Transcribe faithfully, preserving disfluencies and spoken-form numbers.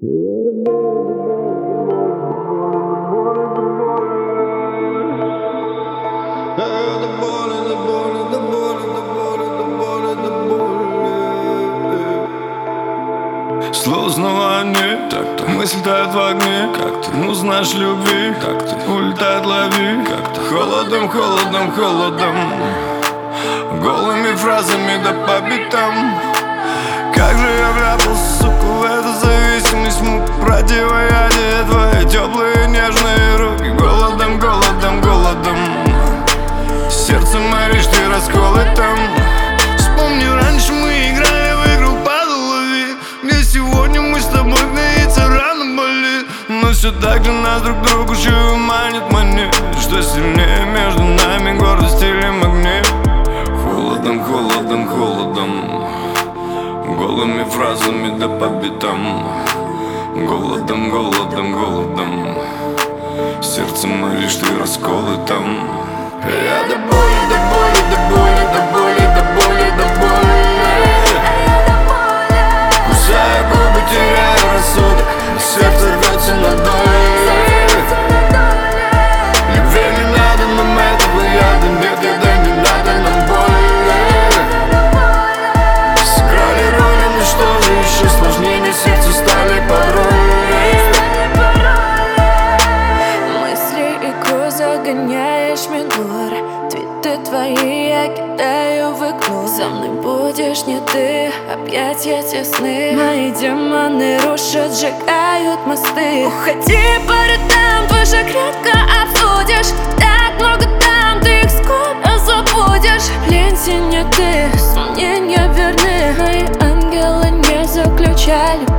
Слово снова нет, так-то мысль тает в огне, как ты, ну знаешь любви, как ты, улетает лови, как-то холодом, холодом, холодом, голыми фразами да по битам. Как же я вляпался, сука, в эту зависимость, мук противоядие, твои теплые нежные руки, голодом, голодом, голодом, сердце моришь, ты расколы там. Вспомни, раньше мы играли в игру «Падал, лови», где сегодня мы с тобой гноится, рана болит, но все так же нас друг другу чую манит манит. Что сильнее между нами, гордость или магнит? Холодом, холодом, холодом, голыми фразами да по битам. Голодом, голодом, голодом, сердце моришь, ты расколы там. Я до боли, до боли, до боли, до боли, до боли, до боли, кусаю губы, теряю рассудок, сердце рвется на доли. Любви не надо нам этого яда, нет яда, не надо нам боли. Сыграли роли, но что же еще сложнее, сердце стали под роли. Мысли игру загоняешь мигур, твиты твои я кидаю в игру. Со мной будешь не ты, объятья тесны, мои демоны рушат, сжигают мосты. Уходи по рядам, твой шаг редко обсудишь, так много там, ты их скоро забудешь. Ленте не ты, сомнения верны, мои ангелы не заключали